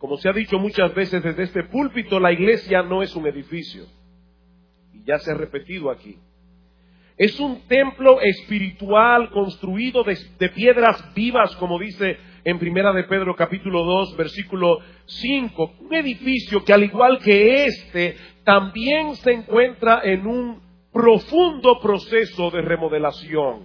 Como se ha dicho muchas veces desde este púlpito, la iglesia no es un edificio. Y ya se ha repetido aquí. Es un templo espiritual construido de piedras vivas, como dice en Primera de Pedro capítulo 2, versículo 5. Un edificio que, al igual que este, también se encuentra en un profundo proceso de remodelación.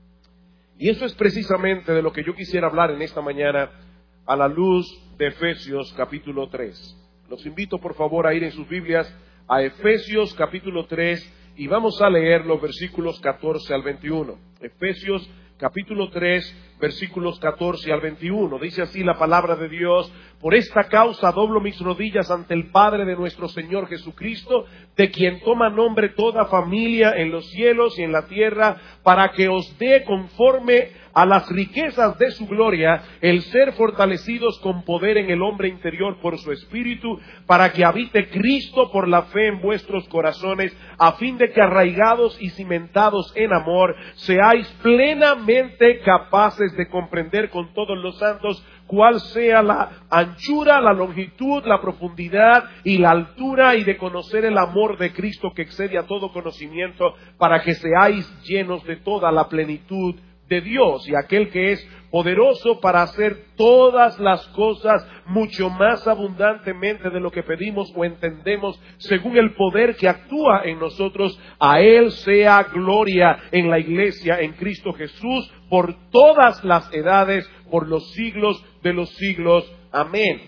Y eso es precisamente de lo que yo quisiera hablar en esta mañana a la luz de Efesios capítulo 3. Los invito por favor a ir en sus Biblias a Efesios capítulo 3 y vamos a leer los versículos 14 al 21. Efesios capítulo 3, versículos 14 al 21. Dice así la palabra de Dios: por esta causa doblo mis rodillas ante el Padre de nuestro Señor Jesucristo, de quien toma nombre toda familia en los cielos y en la tierra, para que os dé conforme a las riquezas de su gloria el ser fortalecidos con poder en el hombre interior por su Espíritu, para que habite Cristo por la fe en vuestros corazones, a fin de que, arraigados y cimentados en amor, seáis plenamente capaces de comprender con todos los santos cuál sea la anchura, la longitud, la profundidad y la altura, y de conocer el amor de Cristo que excede a todo conocimiento, para que seáis llenos de toda la plenitud de Dios. Y aquel que es poderoso para hacer todas las cosas mucho más abundantemente de lo que pedimos o entendemos, según el poder que actúa en nosotros, a Él sea gloria en la iglesia, en Cristo Jesús, por todas las edades, por los siglos de los siglos. Amén.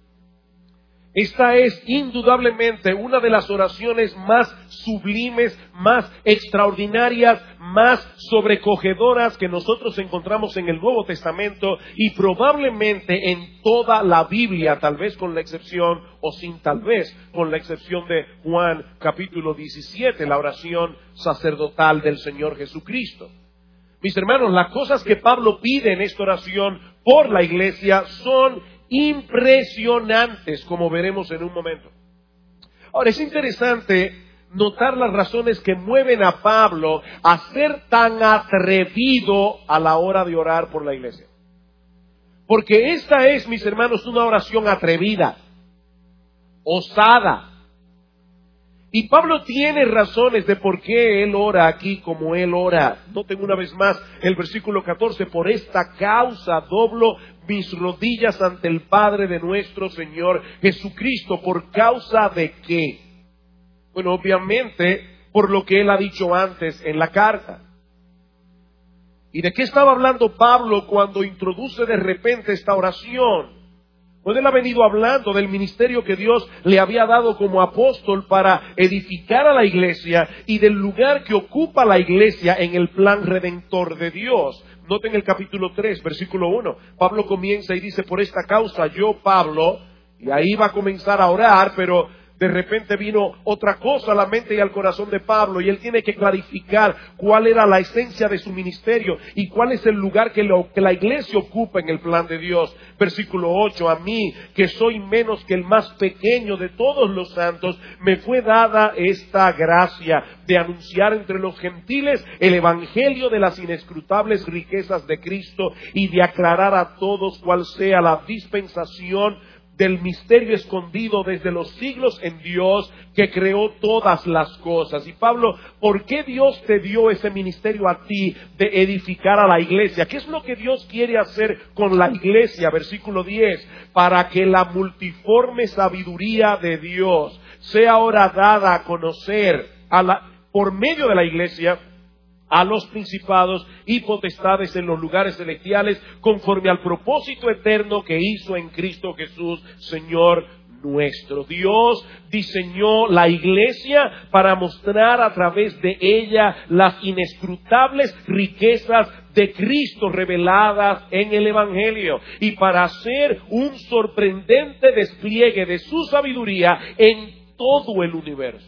Esta es indudablemente una de las oraciones más sublimes, más extraordinarias, más sobrecogedoras que nosotros encontramos en el Nuevo Testamento, y probablemente en toda la Biblia, tal vez con la excepción, o sin tal vez, con la excepción de Juan capítulo 17, la oración sacerdotal del Señor Jesucristo. Mis hermanos, las cosas que Pablo pide en esta oración por la iglesia son impresionantes, como veremos en un momento. Ahora, es interesante notar las razones que mueven a Pablo a ser tan atrevido a la hora de orar por la iglesia. Porque esta es, mis hermanos, una oración atrevida, osada. Y Pablo tiene razones de por qué él ora aquí como él ora. Noten una vez más el versículo 14: por esta causa doblo mis rodillas ante el Padre de nuestro Señor Jesucristo. ¿Por causa de qué? Bueno, obviamente por lo que él ha dicho antes en la carta. ¿Y de qué estaba hablando Pablo cuando introduce de repente esta oración? Pues él ha venido hablando del ministerio que Dios le había dado como apóstol para edificar a la iglesia, y del lugar que ocupa la iglesia en el plan redentor de Dios. Noten el capítulo 3, versículo 1. Pablo comienza y dice: por esta causa yo, Pablo, y ahí va a comenzar a orar, pero de repente vino otra cosa a la mente y al corazón de Pablo, y él tiene que clarificar cuál era la esencia de su ministerio y cuál es el lugar que la iglesia ocupa en el plan de Dios. Versículo 8: a mí, que soy menos que el más pequeño de todos los santos, me fue dada esta gracia de anunciar entre los gentiles el evangelio de las inescrutables riquezas de Cristo, y de aclarar a todos cuál sea la dispensación del misterio escondido desde los siglos en Dios, que creó todas las cosas. Y Pablo, ¿por qué Dios te dio ese ministerio a ti de edificar a la iglesia? ¿Qué es lo que Dios quiere hacer con la iglesia? Versículo 10: para que la multiforme sabiduría de Dios sea ahora dada a conocer por medio de la iglesia a los principados y potestades en los lugares celestiales, conforme al propósito eterno que hizo en Cristo Jesús, Señor nuestro. Dios diseñó la iglesia para mostrar a través de ella las inescrutables riquezas de Cristo reveladas en el Evangelio, y para hacer un sorprendente despliegue de su sabiduría en todo el universo.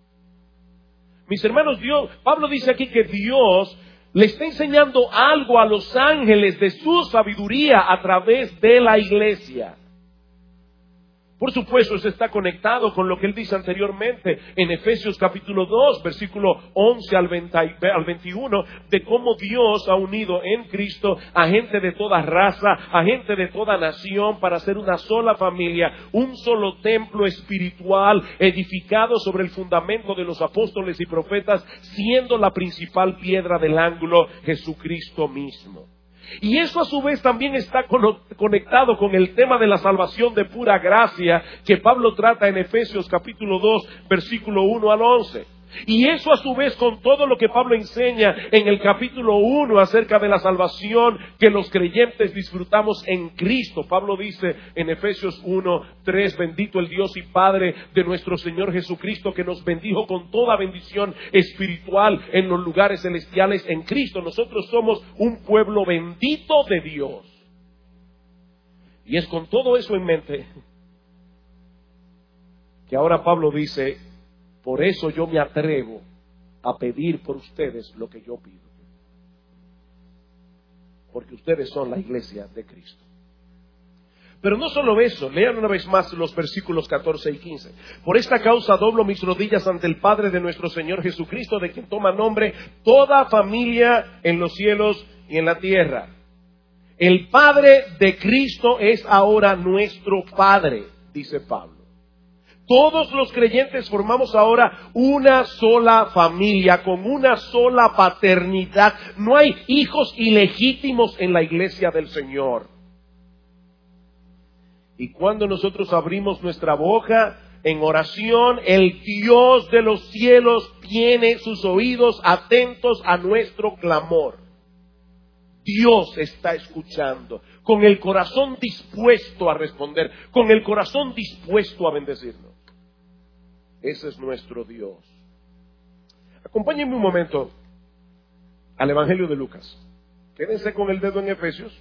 Mis hermanos, Pablo dice aquí que Dios le está enseñando algo a los ángeles de su sabiduría a través de la iglesia. Por supuesto, eso está conectado con lo que él dice anteriormente en Efesios capítulo 2, versículo 11 al 21, de cómo Dios ha unido en Cristo a gente de toda raza, a gente de toda nación, para hacer una sola familia, un solo templo espiritual edificado sobre el fundamento de los apóstoles y profetas, siendo la principal piedra del ángulo Jesucristo mismo. Y eso a su vez también está conectado con el tema de la salvación de pura gracia que Pablo trata en Efesios capítulo 2, versículo 1 al 11. Y eso a su vez con todo lo que Pablo enseña en el capítulo 1 acerca de la salvación que los creyentes disfrutamos en Cristo. Pablo dice en Efesios 1:3, bendito el Dios y Padre de nuestro Señor Jesucristo, que nos bendijo con toda bendición espiritual en los lugares celestiales en Cristo. Nosotros somos un pueblo bendito de Dios. Y es con todo eso en mente que ahora Pablo dice: por eso yo me atrevo a pedir por ustedes lo que yo pido. Porque ustedes son la iglesia de Cristo. Pero no solo eso, lean una vez más los versículos 14 y 15. Por esta causa doblo mis rodillas ante el Padre de nuestro Señor Jesucristo, de quien toma nombre toda familia en los cielos y en la tierra. El Padre de Cristo es ahora nuestro Padre, dice Pablo. Todos los creyentes formamos ahora una sola familia, con una sola paternidad. No hay hijos ilegítimos en la iglesia del Señor. Y cuando nosotros abrimos nuestra boca en oración, el Dios de los cielos tiene sus oídos atentos a nuestro clamor. Dios está escuchando, con el corazón dispuesto a responder, con el corazón dispuesto a bendecirnos. Ese es nuestro Dios. Acompáñenme un momento al Evangelio de Lucas. Quédense con el dedo en Efesios.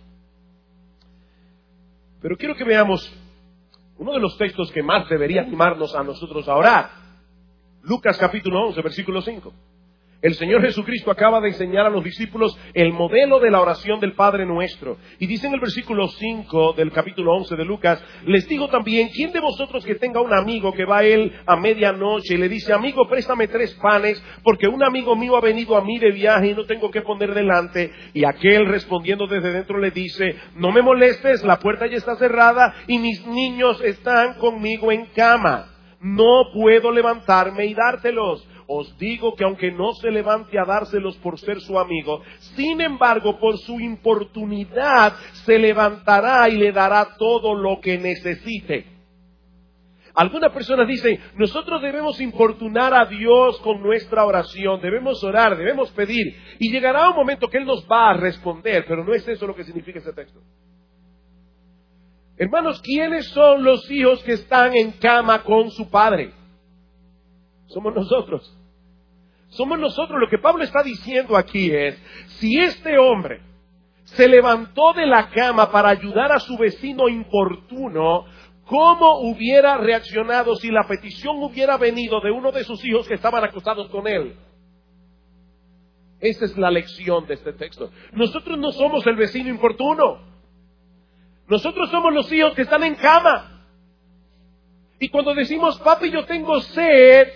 Pero quiero que veamos uno de los textos que más debería animarnos a nosotros a orar. Lucas capítulo 11, versículo 5. El Señor Jesucristo acaba de enseñar a los discípulos el modelo de la oración del Padre Nuestro. Y dice en el versículo 5 del capítulo 11 de Lucas: les digo también, ¿quién de vosotros que tenga un amigo que va a él a medianoche y le dice: amigo, préstame 3 panes, porque un amigo mío ha venido a mí de viaje y no tengo que poner delante? Y aquel, respondiendo desde dentro, le dice: no me molestes, la puerta ya está cerrada y mis niños están conmigo en cama. No puedo levantarme y dártelos. Os digo que aunque no se levante a dárselos por ser su amigo, sin embargo, por su importunidad se levantará y le dará todo lo que necesite. Algunas personas dicen: nosotros debemos importunar a Dios con nuestra oración, debemos orar, debemos pedir, y llegará un momento que Él nos va a responder, pero no es eso lo que significa ese texto. Hermanos, ¿quiénes son los hijos que están en cama con su padre? Somos nosotros. Somos nosotros. Lo que Pablo está diciendo aquí es: si este hombre se levantó de la cama para ayudar a su vecino importuno, ¿cómo hubiera reaccionado si la petición hubiera venido de uno de sus hijos que estaban acostados con él? Esa es la lección de este texto. Nosotros no somos el vecino importuno. Nosotros somos los hijos que están en cama. Y cuando decimos: papi, yo tengo sed,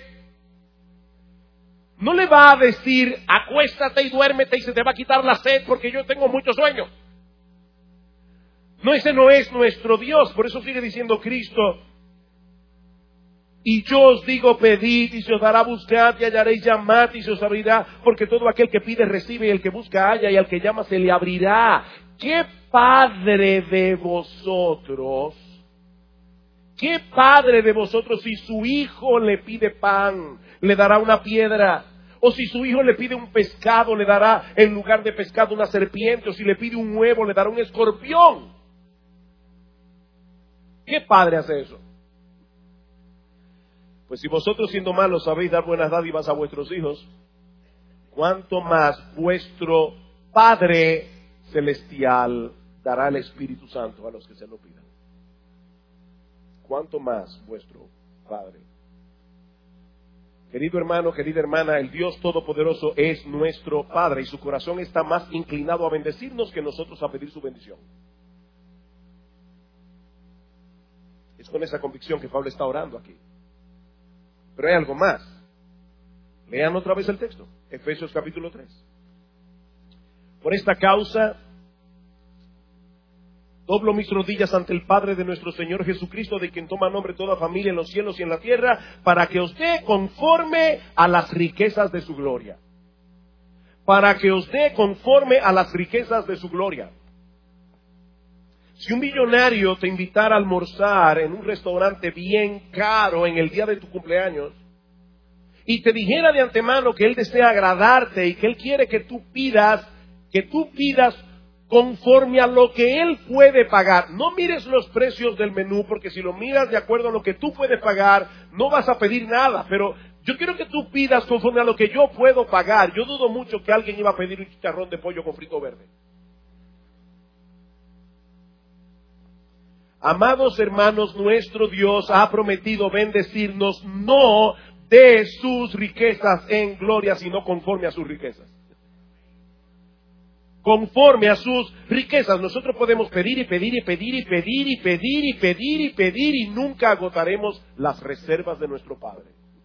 no le va a decir: acuéstate y duérmete y se te va a quitar la sed porque yo tengo mucho sueño. No, ese no es nuestro Dios. Por eso sigue diciendo Cristo: y yo os digo, pedid y se os dará, buscad y hallaréis, llamad y se os abrirá, porque todo aquel que pide recibe, y el que busca halla, y al que llama se le abrirá. ¿Qué padre de vosotros? ¿Qué padre de vosotros, si su hijo le pide pan, le dará una piedra? O si su hijo le pide un pescado, le dará en lugar de pescado una serpiente? O si le pide un huevo, le dará un escorpión. ¿Qué padre hace eso? Pues si vosotros, siendo malos, sabéis dar buenas dádivas a vuestros hijos, ¿cuánto más vuestro Padre Celestial dará el Espíritu Santo a los que se lo pidan? ¿Cuánto más vuestro Padre? Querido hermano, querida hermana, el Dios Todopoderoso es nuestro Padre y su corazón está más inclinado a bendecirnos que nosotros a pedir su bendición. Es con esa convicción que Pablo está orando aquí. Pero hay algo más. Lean otra vez el texto. Efesios capítulo 3. Por esta causa, doblo mis rodillas ante el Padre de nuestro Señor Jesucristo, de quien toma nombre toda familia en los cielos y en la tierra, para que os dé conforme a las riquezas de su gloria. Para que os dé conforme a las riquezas de su gloria. Si un millonario te invitara a almorzar en un restaurante bien caro en el día de tu cumpleaños, y te dijera de antemano que él desea agradarte y que él quiere que tú pidas conforme a lo que él puede pagar. No mires los precios del menú, porque si lo miras de acuerdo a lo que tú puedes pagar, no vas a pedir nada. Pero yo quiero que tú pidas conforme a lo que yo puedo pagar. Yo dudo mucho que alguien iba a pedir un chicharrón de pollo con frito verde. Amados hermanos, nuestro Dios ha prometido bendecirnos no de sus riquezas en gloria, sino conforme a sus riquezas. Conforme a sus riquezas. Nosotros podemos pedir y pedir y pedir y pedir y pedir y pedir y pedir y nunca agotaremos las reservas de nuestro Padre.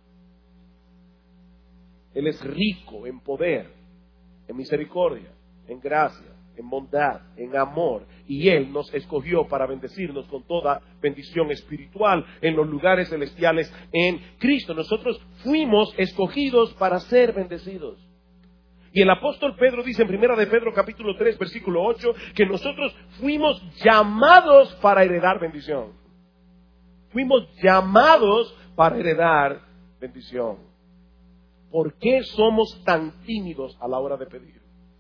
Él es rico en poder, en misericordia, en gracia, en bondad, en amor, y Él nos escogió para bendecirnos con toda bendición espiritual en los lugares celestiales en Cristo. Nosotros fuimos escogidos para ser bendecidos. Y el apóstol Pedro dice en 1 de Pedro capítulo 3 versículo 8 que nosotros fuimos llamados para heredar bendición. Fuimos llamados para heredar bendición. ¿Por qué somos tan tímidos a la hora de pedir?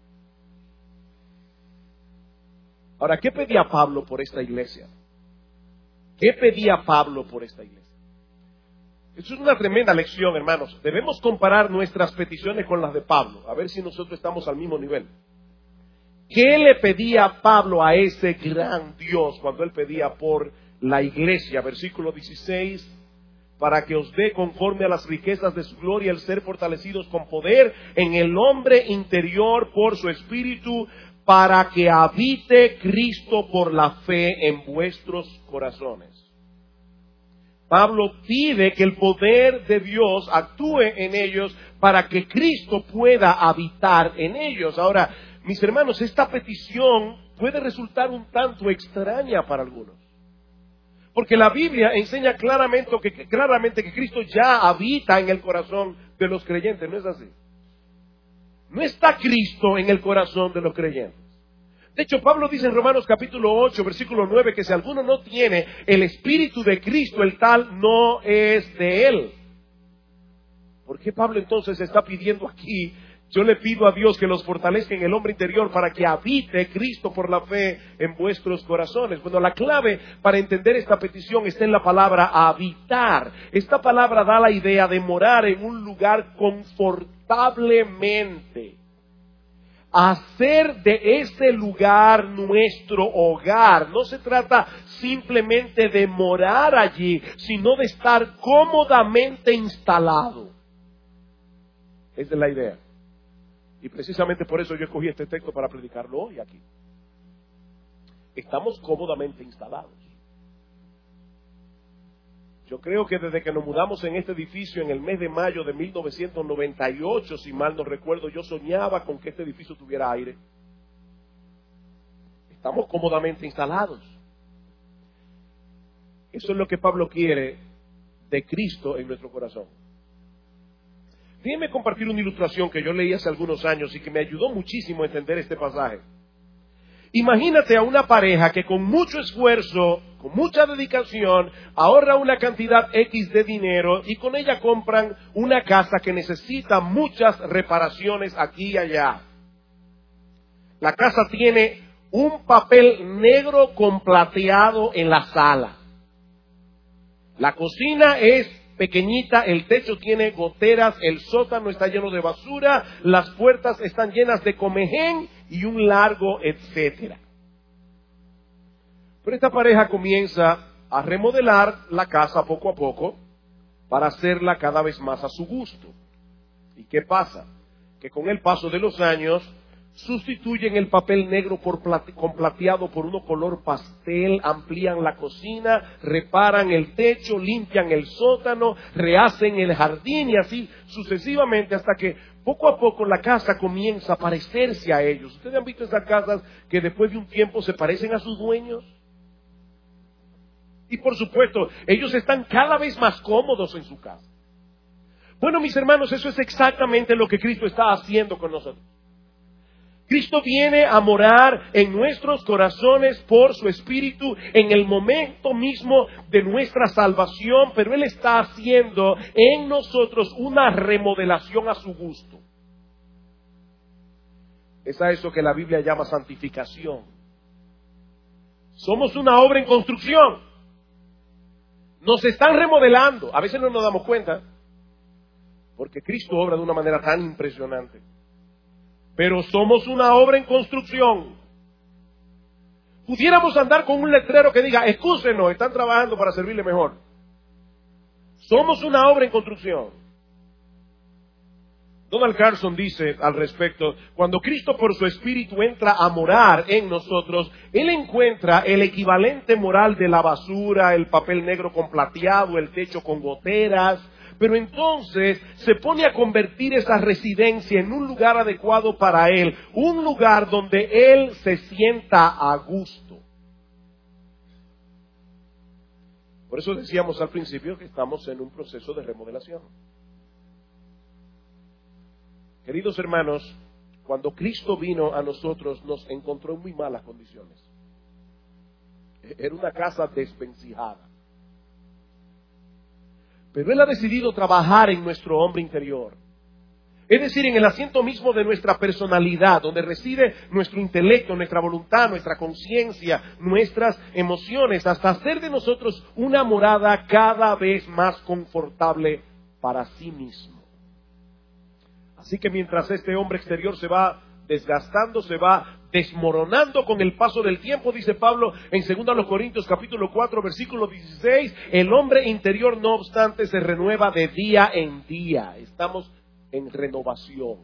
Ahora, ¿qué pedía Pablo por esta iglesia? ¿Qué pedía Pablo por esta iglesia? Eso es una tremenda lección, hermanos. Debemos comparar nuestras peticiones con las de Pablo, a ver si nosotros estamos al mismo nivel. ¿Qué le pedía Pablo a ese gran Dios cuando él pedía por la iglesia? Versículo 16, para que os dé conforme a las riquezas de su gloria el ser fortalecidos con poder en el hombre interior por su espíritu, para que habite Cristo por la fe en vuestros corazones. Pablo pide que el poder de Dios actúe en ellos para que Cristo pueda habitar en ellos. Ahora, mis hermanos, esta petición puede resultar un tanto extraña para algunos. Porque la Biblia enseña claramente que Cristo ya habita en el corazón de los creyentes, ¿no es así? No está Cristo en el corazón de los creyentes. De hecho, Pablo dice en Romanos capítulo 8, versículo 9, que si alguno no tiene el Espíritu de Cristo, el tal no es de él. ¿Por qué Pablo entonces está pidiendo aquí? Yo le pido a Dios que los fortalezca en el hombre interior para que habite Cristo por la fe en vuestros corazones. Bueno, la clave para entender esta petición está en la palabra habitar. Esta palabra da la idea de morar en un lugar confortablemente. Hacer de ese lugar nuestro hogar. No se trata simplemente de morar allí, sino de estar cómodamente instalado. Esa es la idea. Y precisamente por eso yo escogí este texto para predicarlo hoy aquí. Estamos cómodamente instalados. Yo creo que desde que nos mudamos en este edificio en el mes de mayo de 1998, si mal no recuerdo, yo soñaba con que este edificio tuviera aire. Estamos cómodamente instalados. Eso es lo que Pablo quiere de Cristo en nuestro corazón. Déjenme compartir una ilustración que yo leí hace algunos años y que me ayudó muchísimo a entender este pasaje. Imagínate a una pareja que con mucho esfuerzo, con mucha dedicación, ahorra una cantidad X de dinero y con ella compran una casa que necesita muchas reparaciones aquí y allá. La casa tiene un papel negro con plateado en la sala. La cocina es pequeñita, el techo tiene goteras, el sótano está lleno de basura, las puertas están llenas de comején y un largo etcétera. Pero esta pareja comienza a remodelar la casa poco a poco para hacerla cada vez más a su gusto. ¿Y qué pasa? Que con el paso de los años sustituyen el papel negro con plateado por uno color pastel, amplían la cocina, reparan el techo, limpian el sótano, rehacen el jardín y así sucesivamente hasta que poco a poco la casa comienza a parecerse a ellos. ¿Ustedes han visto esas casas que después de un tiempo se parecen a sus dueños? Y por supuesto, ellos están cada vez más cómodos en su casa. Bueno, mis hermanos, eso es exactamente lo que Cristo está haciendo con nosotros. Cristo viene a morar en nuestros corazones por su Espíritu en el momento mismo de nuestra salvación, pero Él está haciendo en nosotros una remodelación a su gusto. Es a eso que la Biblia llama santificación. Somos una obra en construcción. Nos están remodelando. A veces no nos damos cuenta, porque Cristo obra de una manera tan impresionante. Pero somos una obra en construcción. Pudiéramos andar con un letrero que diga, excúsenos, están trabajando para servirle mejor. Somos una obra en construcción. Donald Carson dice al respecto, cuando Cristo por su Espíritu entra a morar en nosotros, Él encuentra el equivalente moral de la basura, el papel negro con plateado, el techo con goteras, pero entonces se pone a convertir esa residencia en un lugar adecuado para Él, un lugar donde Él se sienta a gusto. Por eso decíamos al principio que estamos en un proceso de remodelación. Queridos hermanos, cuando Cristo vino a nosotros nos encontró en muy malas condiciones. Era una casa desvencijada. Pero Él ha decidido trabajar en nuestro hombre interior. Es decir, en el asiento mismo de nuestra personalidad, donde reside nuestro intelecto, nuestra voluntad, nuestra conciencia, nuestras emociones, hasta hacer de nosotros una morada cada vez más confortable para sí mismo. Así que mientras este hombre exterior se va desgastando, se va desmoronando con el paso del tiempo, dice Pablo en 2 Corintios capítulo 4 versículo 16, el hombre interior no obstante se renueva de día en día. Estamos en renovación.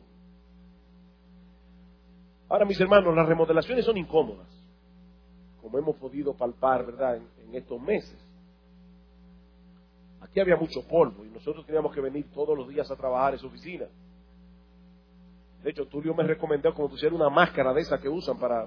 Ahora, mis hermanos, las remodelaciones son incómodas, como hemos podido palpar, ¿verdad?, en estos meses. Aquí había mucho polvo y nosotros teníamos que venir todos los días a trabajar en su oficina. De hecho, Tulio me recomendó como pusiera una máscara de esa que usan para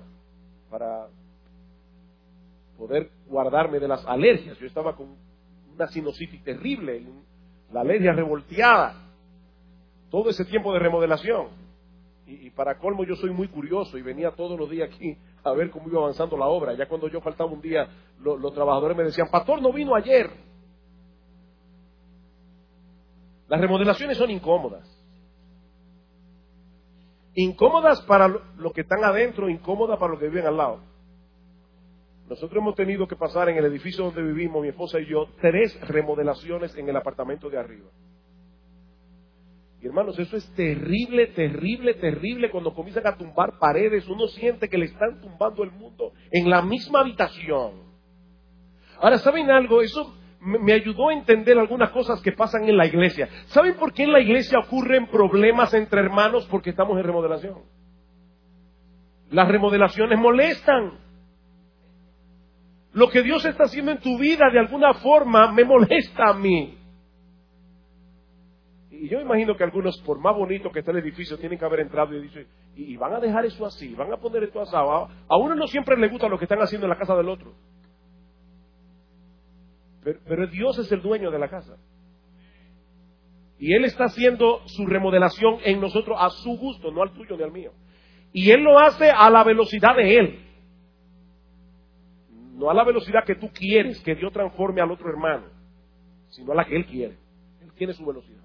poder guardarme de las alergias. Yo estaba con una sinusitis terrible, la alergia revolteada, todo ese tiempo de remodelación. Y para colmo yo soy muy curioso y venía todos los días aquí a ver cómo iba avanzando la obra. Ya cuando yo faltaba un día, los trabajadores me decían, pastor, no vino ayer. Las remodelaciones son incómodas. Incómodas para los que están adentro, incómodas para los que viven al lado. Nosotros hemos tenido que pasar en el edificio donde vivimos, mi esposa y yo, 3 remodelaciones en el apartamento de arriba. Y hermanos, eso es terrible, terrible, terrible. Cuando comienzan a tumbar paredes, uno siente que le están tumbando el mundo en la misma habitación. Ahora, ¿saben algo? Eso me ayudó a entender algunas cosas que pasan en la iglesia. ¿Saben por qué en la iglesia ocurren problemas entre hermanos? Porque estamos en remodelación. Las remodelaciones molestan. Lo que Dios está haciendo en tu vida de alguna forma me molesta a mí. Y yo imagino que algunos, por más bonito que esté el edificio, tienen que haber entrado y dicho, y van a dejar eso así, van a poner esto asado. A uno no siempre le gusta lo que están haciendo en la casa del otro. Pero Dios es el dueño de la casa. Y Él está haciendo su remodelación en nosotros a su gusto, no al tuyo ni al mío. Y Él lo hace a la velocidad de Él. No a la velocidad que tú quieres que Dios transforme al otro hermano, sino a la que Él quiere. Él tiene su velocidad.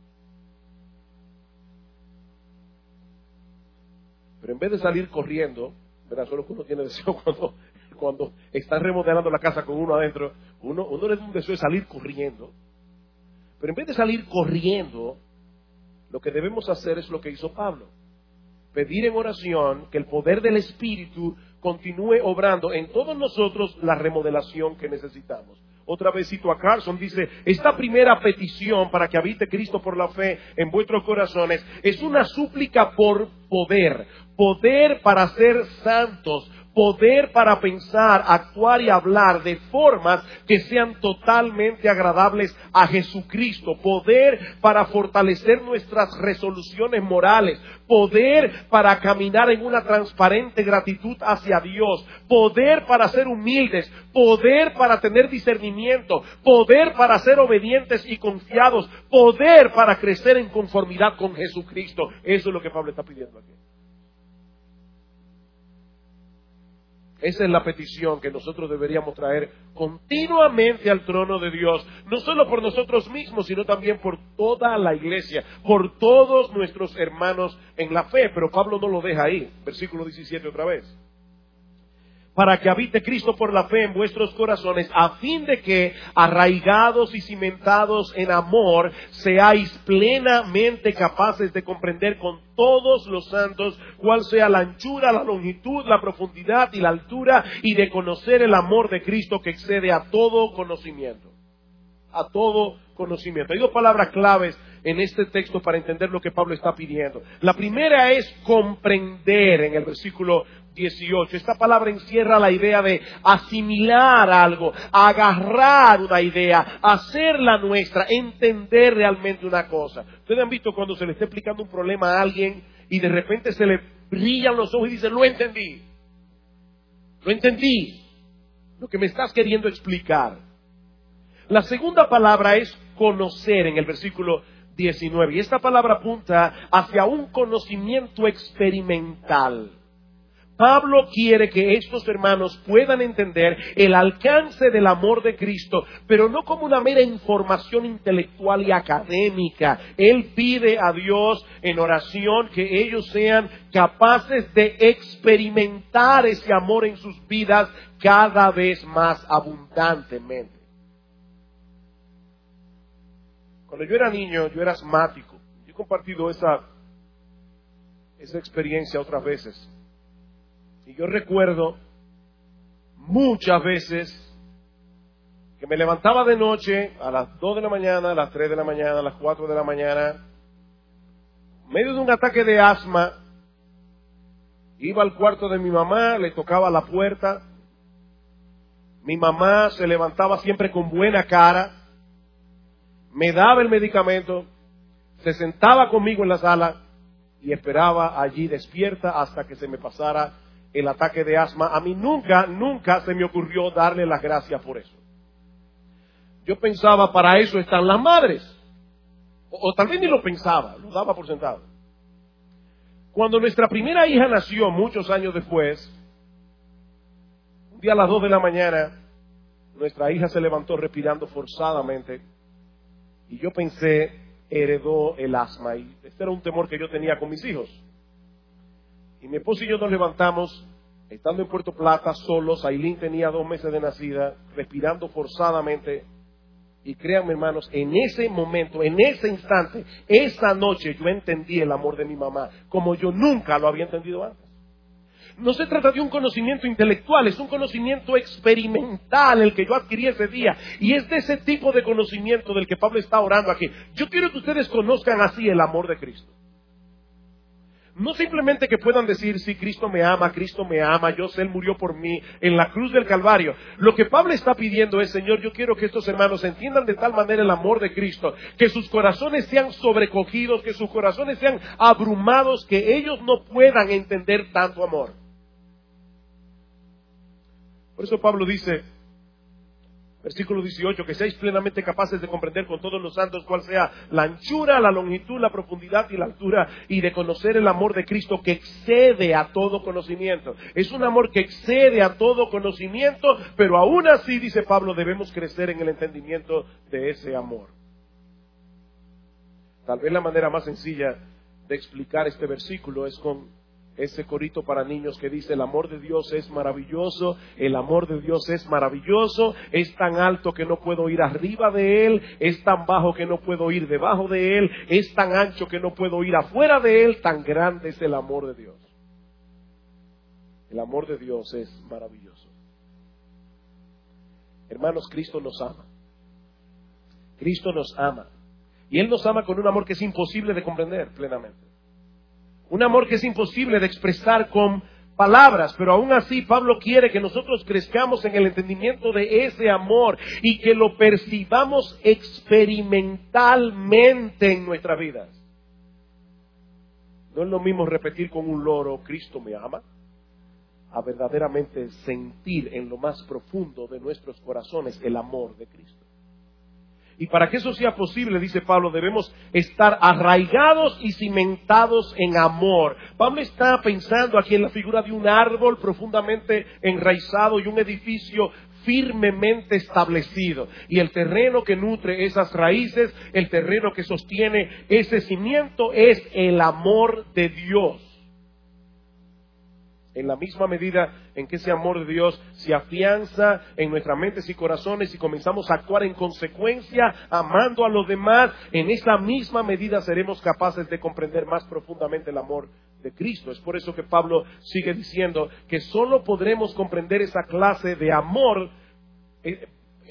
Pero en vez de salir corriendo, ¿verdad? Solo que uno tiene deseo cuando están remodelando la casa con uno adentro, uno le da un deseo de salir corriendo. Pero en vez de salir corriendo, lo que debemos hacer es lo que hizo Pablo. Pedir en oración que el poder del Espíritu continúe obrando en todos nosotros la remodelación que necesitamos. Otra vez cito a Carson, dice, esta primera petición para que habite Cristo por la fe en vuestros corazones es una súplica por poder, poder para ser santos, poder para pensar, actuar y hablar de formas que sean totalmente agradables a Jesucristo, poder para fortalecer nuestras resoluciones morales, poder para caminar en una transparente gratitud hacia Dios, poder para ser humildes, poder para tener discernimiento, poder para ser obedientes y confiados, poder para crecer en conformidad con Jesucristo. Eso es lo que Pablo está pidiendo aquí. Esa es la petición que nosotros deberíamos traer continuamente al trono de Dios, no solo por nosotros mismos, sino también por toda la iglesia, por todos nuestros hermanos en la fe. Pero Pablo no lo deja ahí. Versículo 17 otra vez. Para que habite Cristo por la fe en vuestros corazones, a fin de que, arraigados y cimentados en amor, seáis plenamente capaces de comprender con todos los santos cuál sea la anchura, la longitud, la profundidad y la altura, y de conocer el amor de Cristo que excede a todo conocimiento. A todo conocimiento. Hay dos palabras claves en este texto para entender lo que Pablo está pidiendo. La primera es comprender, en el versículo 18. Esta palabra encierra la idea de asimilar algo, agarrar una idea, hacerla nuestra, entender realmente una cosa. Ustedes han visto cuando se le está explicando un problema a alguien y de repente se le brillan los ojos y dice, lo entendí. Lo entendí. Lo que me estás queriendo explicar. La segunda palabra es conocer, en el versículo 19. Y esta palabra apunta hacia un conocimiento experimental. Pablo quiere que estos hermanos puedan entender el alcance del amor de Cristo, pero no como una mera información intelectual y académica. Él pide a Dios en oración que ellos sean capaces de experimentar ese amor en sus vidas cada vez más abundantemente. Cuando yo era niño, yo era asmático. Yo he compartido esa experiencia otras veces. Y yo recuerdo muchas veces que me levantaba de noche a las 2 de la mañana, a las 3 de la mañana, a las 4 de la mañana, en medio de un ataque de asma, iba al cuarto de mi mamá, le tocaba la puerta. Mi mamá se levantaba siempre con buena cara, me daba el medicamento, se sentaba conmigo en la sala y esperaba allí despierta hasta que se me pasara el ataque de asma. A mí nunca se me ocurrió darle las gracias por eso. Yo pensaba, para eso están las madres. O tal vez ni lo pensaba, lo daba por sentado. Cuando nuestra primera hija nació, muchos años después, un día a las 2 de la mañana, nuestra hija se levantó respirando forzadamente. Y yo pensé, heredó el asma. Y este era un temor que yo tenía con mis hijos. Y mi esposo y yo nos levantamos, estando en Puerto Plata, solos. Ailín tenía 2 meses de nacida, respirando forzadamente. Y créanme, hermanos, en ese momento, en ese instante, esa noche, yo entendí el amor de mi mamá, como yo nunca lo había entendido antes. No se trata de un conocimiento intelectual, es un conocimiento experimental el que yo adquirí ese día. Y es de ese tipo de conocimiento del que Pablo está orando aquí. Yo quiero que ustedes conozcan así el amor de Cristo. No simplemente que puedan decir, sí, Cristo me ama, yo sé, Él murió por mí en la cruz del Calvario. Lo que Pablo está pidiendo es, Señor, yo quiero que estos hermanos entiendan de tal manera el amor de Cristo, que sus corazones sean sobrecogidos, que sus corazones sean abrumados, que ellos no puedan entender tanto amor. Por eso Pablo dice, versículo 18, que seáis plenamente capaces de comprender con todos los santos cuál sea la anchura, la longitud, la profundidad y la altura, y de conocer el amor de Cristo que excede a todo conocimiento. Es un amor que excede a todo conocimiento, pero aún así, dice Pablo, debemos crecer en el entendimiento de ese amor. Tal vez la manera más sencilla de explicar este versículo es con ese corito para niños que dice, el amor de Dios es maravilloso, el amor de Dios es maravilloso, es tan alto que no puedo ir arriba de Él, es tan bajo que no puedo ir debajo de Él, es tan ancho que no puedo ir afuera de Él, tan grande es el amor de Dios. El amor de Dios es maravilloso. Hermanos, Cristo nos ama. Cristo nos ama. Y Él nos ama con un amor que es imposible de comprender plenamente. Un amor que es imposible de expresar con palabras, pero aún así Pablo quiere que nosotros crezcamos en el entendimiento de ese amor y que lo percibamos experimentalmente en nuestras vidas. No es lo mismo repetir con un loro, Cristo me ama, a verdaderamente sentir en lo más profundo de nuestros corazones el amor de Cristo. Y para que eso sea posible, dice Pablo, debemos estar arraigados y cimentados en amor. Pablo está pensando aquí en la figura de un árbol profundamente enraizado y un edificio firmemente establecido. Y el terreno que nutre esas raíces, el terreno que sostiene ese cimiento es el amor de Dios. En la misma medida en que ese amor de Dios se afianza en nuestras mentes y corazones y comenzamos a actuar en consecuencia, amando a los demás, en esa misma medida seremos capaces de comprender más profundamente el amor de Cristo. Es por eso que Pablo sigue diciendo que solo podremos comprender esa clase de amor de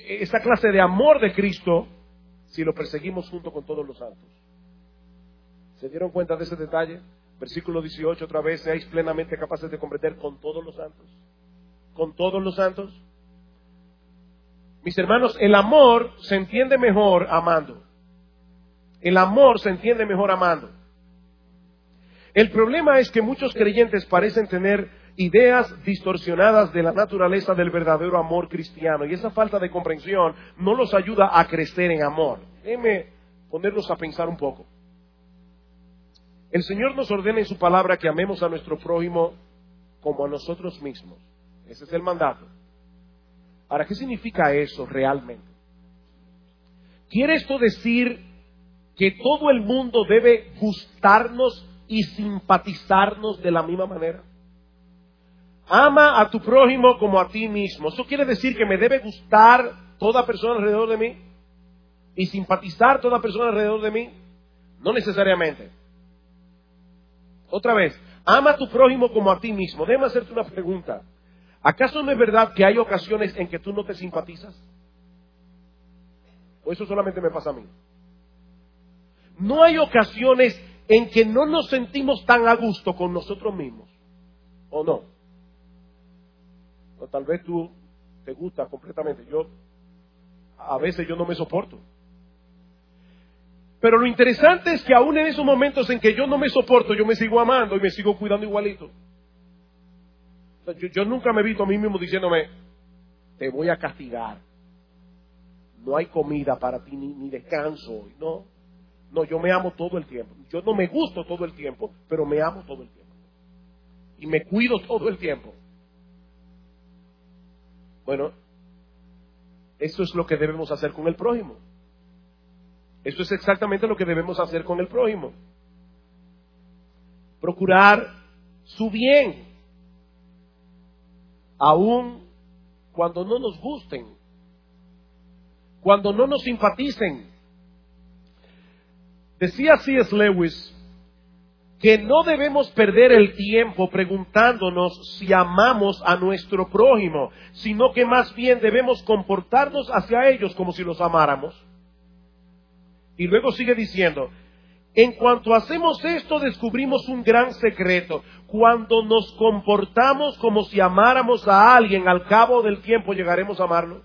Cristo si lo perseguimos junto con todos los santos. ¿Se dieron cuenta de ese detalle? Versículo 18 otra vez, seáis plenamente capaces de comprender con todos los santos. Con todos los santos. Mis hermanos, el amor se entiende mejor amando. El amor se entiende mejor amando. El problema es que muchos creyentes parecen tener ideas distorsionadas de la naturaleza del verdadero amor cristiano. Y esa falta de comprensión no los ayuda a crecer en amor. Déjenme ponerlos a pensar un poco. El Señor nos ordena en su palabra que amemos a nuestro prójimo como a nosotros mismos. Ese es el mandato. Ahora, ¿qué significa eso realmente? ¿Quiere esto decir que todo el mundo debe gustarnos y simpatizarnos de la misma manera? Ama a tu prójimo como a ti mismo. ¿Eso quiere decir que me debe gustar toda persona alrededor de mí? ¿Y simpatizar toda persona alrededor de mí? No necesariamente. Otra vez, ama a tu prójimo como a ti mismo. Déjame hacerte una pregunta. ¿Acaso no es verdad que hay ocasiones en que tú no te simpatizas? ¿O eso solamente me pasa a mí? ¿No hay ocasiones en que no nos sentimos tan a gusto con nosotros mismos? ¿O no? O tal vez tú te gusta completamente. A veces yo no me soporto. Pero lo interesante es que aún en esos momentos en que yo no me soporto, yo me sigo amando y me sigo cuidando igualito. Yo nunca me he visto a mí mismo diciéndome, te voy a castigar. No hay comida para ti ni descanso hoy. No, yo me amo todo el tiempo. Yo no me gusto todo el tiempo, pero me amo todo el tiempo. Y me cuido todo el tiempo. Bueno, eso es lo que debemos hacer con el prójimo. Esto es exactamente lo que debemos hacer con el prójimo. Procurar su bien, aun cuando no nos gusten, cuando no nos simpaticen. Decía C.S. Lewis que no debemos perder el tiempo preguntándonos si amamos a nuestro prójimo, sino que más bien debemos comportarnos hacia ellos como si los amáramos. Y luego sigue diciendo, en cuanto hacemos esto descubrimos un gran secreto. Cuando nos comportamos como si amáramos a alguien, al cabo del tiempo llegaremos a amarlo.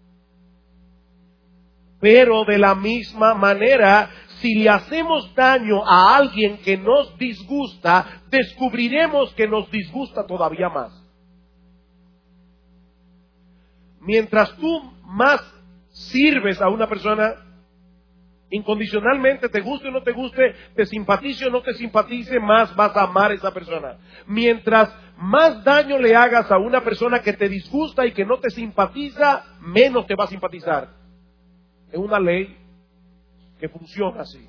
Pero de la misma manera, si le hacemos daño a alguien que nos disgusta, descubriremos que nos disgusta todavía más. Mientras tú más sirves a una persona, incondicionalmente, te guste o no te guste, te simpatice o no te simpatice, más vas a amar a esa persona. Mientras más daño le hagas a una persona que te disgusta y que no te simpatiza, menos te va a simpatizar. Es una ley que funciona así.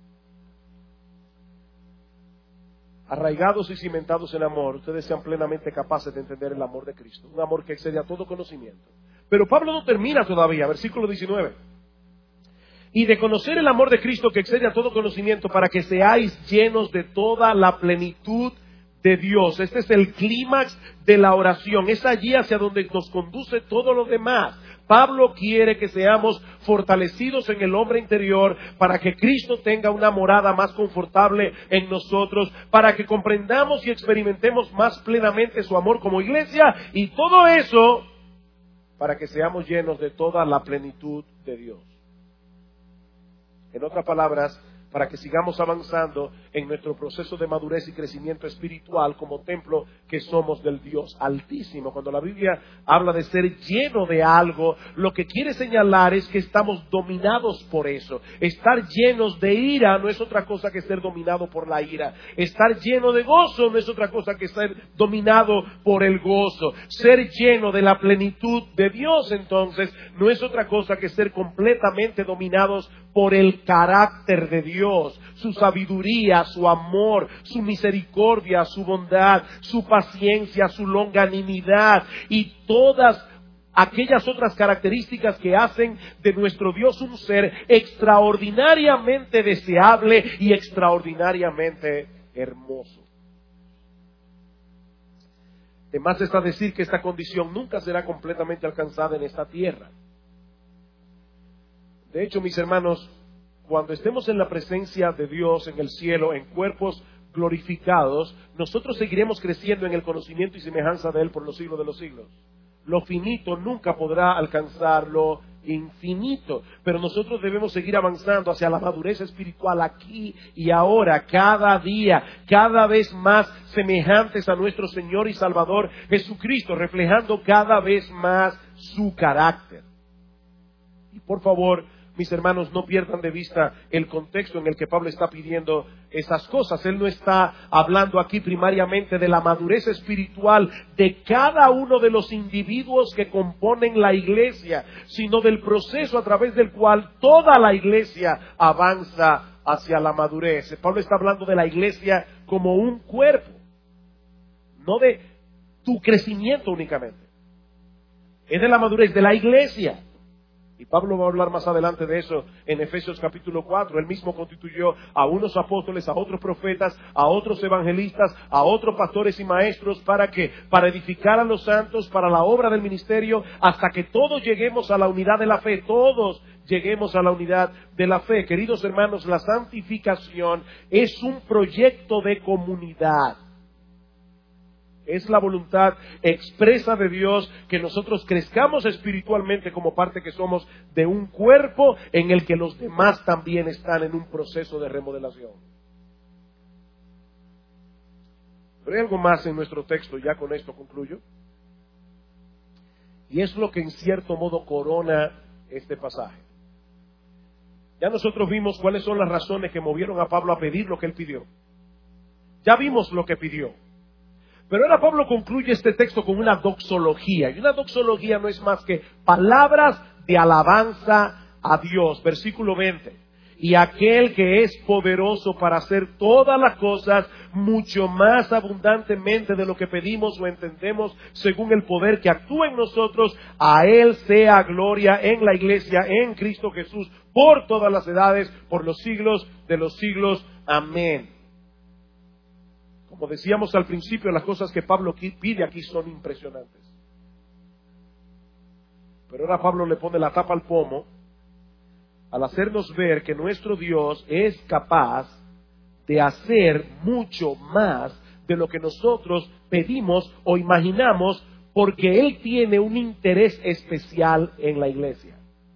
Arraigados y cimentados en amor, ustedes sean plenamente capaces de entender el amor de Cristo. Un amor que excede a todo conocimiento. Pero Pablo no termina todavía, versículo 19. Y de conocer el amor de Cristo que excede a todo conocimiento, para que seáis llenos de toda la plenitud de Dios. Este es el clímax de la oración. Es allí hacia donde nos conduce todo lo demás. Pablo quiere que seamos fortalecidos en el hombre interior para que Cristo tenga una morada más confortable en nosotros, para que comprendamos y experimentemos más plenamente su amor como iglesia, y todo eso para que seamos llenos de toda la plenitud de Dios. En otras palabras, para que sigamos avanzando en nuestro proceso de madurez y crecimiento espiritual como templo que somos del Dios Altísimo. Cuando la Biblia habla de ser lleno de algo, lo que quiere señalar es que estamos dominados por eso. Estar llenos de ira no es otra cosa que ser dominado por la ira. Estar lleno de gozo no es otra cosa que ser dominado por el gozo. Ser lleno de la plenitud de Dios, entonces, no es otra cosa que ser completamente dominados por el carácter de Dios, su sabiduría, su amor, su misericordia, su bondad, su paciencia, su longanimidad y todas aquellas otras características que hacen de nuestro Dios un ser extraordinariamente deseable y extraordinariamente hermoso. Además está decir que esta condición nunca será completamente alcanzada en esta tierra. De hecho, mis hermanos, cuando estemos en la presencia de Dios en el cielo, en cuerpos glorificados, nosotros seguiremos creciendo en el conocimiento y semejanza de Él por los siglos de los siglos. Lo finito nunca podrá alcanzar lo infinito, pero nosotros debemos seguir avanzando hacia la madurez espiritual aquí y ahora, cada día, cada vez más semejantes a nuestro Señor y Salvador Jesucristo, reflejando cada vez más su carácter. Y por favor, mis hermanos, no pierdan de vista el contexto en el que Pablo está pidiendo esas cosas. Él no está hablando aquí primariamente de la madurez espiritual de cada uno de los individuos que componen la iglesia, sino del proceso a través del cual toda la iglesia avanza hacia la madurez. Pablo está hablando de la iglesia como un cuerpo, no de tu crecimiento únicamente. Es de la madurez de la iglesia. Y Pablo va a hablar más adelante de eso en Efesios capítulo 4. Él mismo constituyó a unos apóstoles, a otros profetas, a otros evangelistas, a otros pastores y maestros. ¿Para qué? Para edificar a los santos, para la obra del ministerio, hasta que todos lleguemos a la unidad de la fe. Todos lleguemos a la unidad de la fe. Queridos hermanos, la santificación es un proyecto de comunidad. Es la voluntad expresa de Dios que nosotros crezcamos espiritualmente como parte que somos de un cuerpo en el que los demás también están en un proceso de remodelación. Pero hay algo más en nuestro texto, ya con esto concluyo. Y es lo que en cierto modo corona este pasaje. Ya nosotros vimos cuáles son las razones que movieron a Pablo a pedir lo que él pidió. Ya vimos lo que pidió. Pero ahora Pablo concluye este texto con una doxología. Y una doxología no es más que palabras de alabanza a Dios. Versículo 20. Y aquel que es poderoso para hacer todas las cosas mucho más abundantemente de lo que pedimos o entendemos, según el poder que actúa en nosotros, a Él sea gloria en la iglesia, en Cristo Jesús, por todas las edades, por los siglos de los siglos. Amén. Como decíamos al principio, las cosas que Pablo pide aquí son impresionantes. Pero ahora Pablo le pone la tapa al pomo al hacernos ver que nuestro Dios es capaz de hacer mucho más de lo que nosotros pedimos o imaginamos, porque Él tiene un interés especial en la iglesia.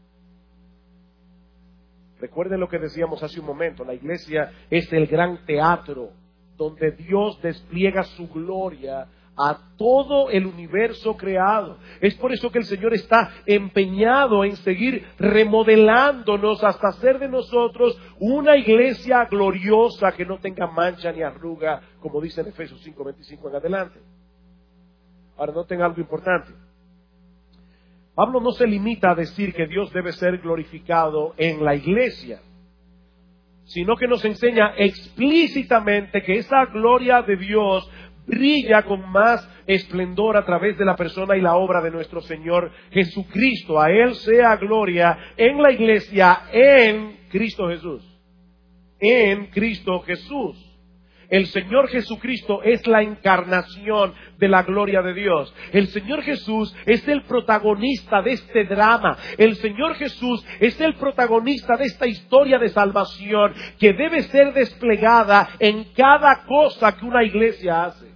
Recuerden lo que decíamos hace un momento, la iglesia es el gran teatro donde Dios despliega su gloria a todo el universo creado. Es por eso que el Señor está empeñado en seguir remodelándonos hasta hacer de nosotros una iglesia gloriosa que no tenga mancha ni arruga, como dice en Efesios 5:25 en adelante. Ahora noten algo importante. Pablo no se limita a decir que Dios debe ser glorificado en la iglesia, sino que nos enseña explícitamente que esa gloria de Dios brilla con más esplendor a través de la persona y la obra de nuestro Señor Jesucristo. A Él sea gloria en la iglesia, en Cristo Jesús. En Cristo Jesús. El Señor Jesucristo es la encarnación de la gloria de Dios. El Señor Jesús es el protagonista de este drama. El Señor Jesús es el protagonista de esta historia de salvación que debe ser desplegada en cada cosa que una iglesia hace.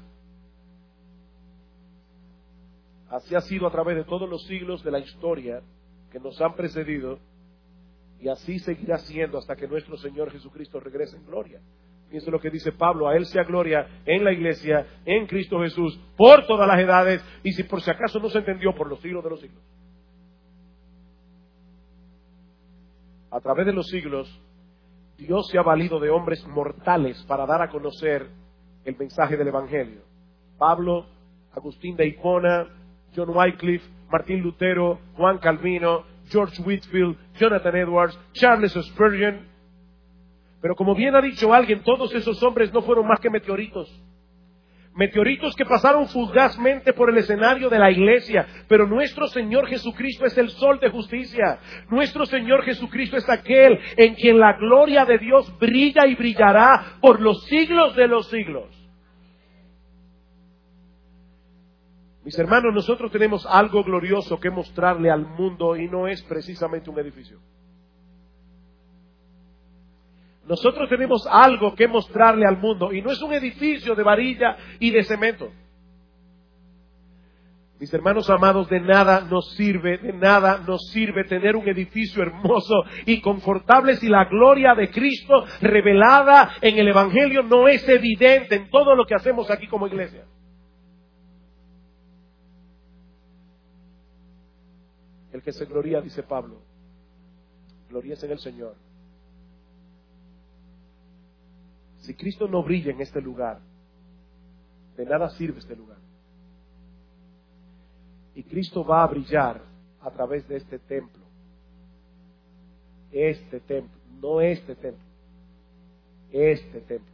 Así ha sido a través de todos los siglos de la historia que nos han precedido, y así seguirá siendo hasta que nuestro Señor Jesucristo regrese en gloria. Fíjense lo que dice Pablo: a Él sea gloria en la iglesia, en Cristo Jesús, por todas las edades, y si por si acaso no se entendió, por los siglos de los siglos. A través de los siglos, Dios se ha valido de hombres mortales para dar a conocer el mensaje del Evangelio. Pablo, Agustín de Hipona, John Wycliffe, Martín Lutero, Juan Calvino, George Whitefield, Jonathan Edwards, Charles Spurgeon. Pero como bien ha dicho alguien, todos esos hombres no fueron más que meteoritos. Meteoritos que pasaron fugazmente por el escenario de la iglesia. Pero nuestro Señor Jesucristo es el sol de justicia. Nuestro Señor Jesucristo es aquel en quien la gloria de Dios brilla y brillará por los siglos de los siglos. Mis hermanos, nosotros tenemos algo glorioso que mostrarle al mundo, y no es precisamente un edificio. Nosotros tenemos algo que mostrarle al mundo, y no es un edificio de varilla y de cemento. Mis hermanos amados, de nada nos sirve tener un edificio hermoso y confortable si la gloria de Cristo revelada en el Evangelio no es evidente en todo lo que hacemos aquí como iglesia. El que se gloría, dice Pablo, gloríese en el Señor. Si Cristo no brilla en este lugar, de nada sirve este lugar. Y Cristo va a brillar a través de este templo. Este templo, no este templo. Este templo.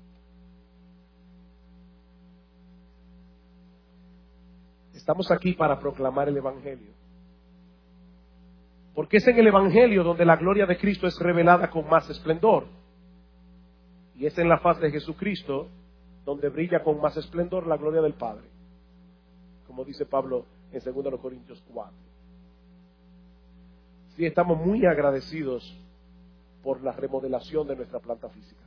Estamos aquí para proclamar el Evangelio. Porque es en el Evangelio donde la gloria de Cristo es revelada con más esplendor. Y es en la faz de Jesucristo donde brilla con más esplendor la gloria del Padre. Como dice Pablo en 2 Corintios 4. Sí, estamos muy agradecidos por la remodelación de nuestra planta física.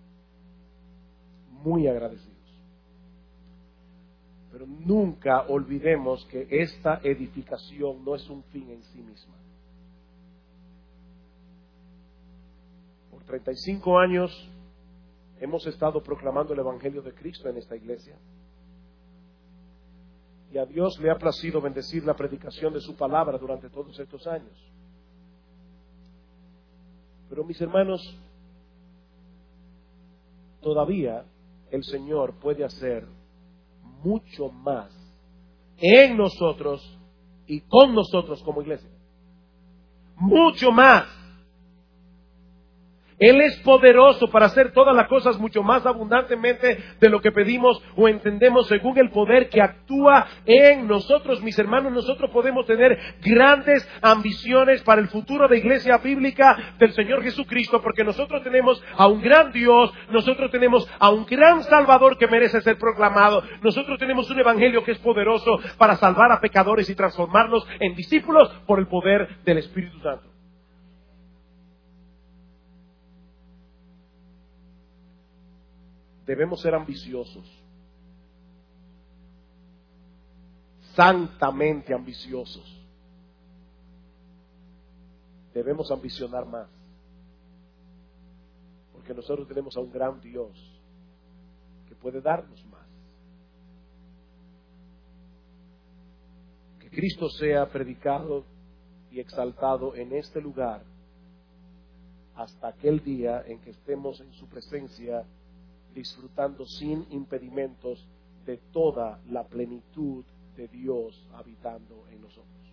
Muy agradecidos. Pero nunca olvidemos que esta edificación no es un fin en sí misma. Por 35 años hemos estado proclamando el Evangelio de Cristo en esta iglesia. Y a Dios le ha placido bendecir la predicación de su palabra durante todos estos años. Pero mis hermanos, todavía el Señor puede hacer mucho más en nosotros y con nosotros como iglesia. Mucho más. Él es poderoso para hacer todas las cosas mucho más abundantemente de lo que pedimos o entendemos, según el poder que actúa en nosotros. Mis hermanos, nosotros podemos tener grandes ambiciones para el futuro de Iglesia Bíblica del Señor Jesucristo, porque nosotros tenemos a un gran Dios, nosotros tenemos a un gran Salvador que merece ser proclamado, nosotros tenemos un Evangelio que es poderoso para salvar a pecadores y transformarlos en discípulos por el poder del Espíritu Santo. Debemos ser ambiciosos, santamente ambiciosos. Debemos ambicionar más, porque nosotros tenemos a un gran Dios que puede darnos más. Que Cristo sea predicado y exaltado en este lugar hasta aquel día en que estemos en su presencia, disfrutando sin impedimentos de toda la plenitud de Dios habitando en nosotros.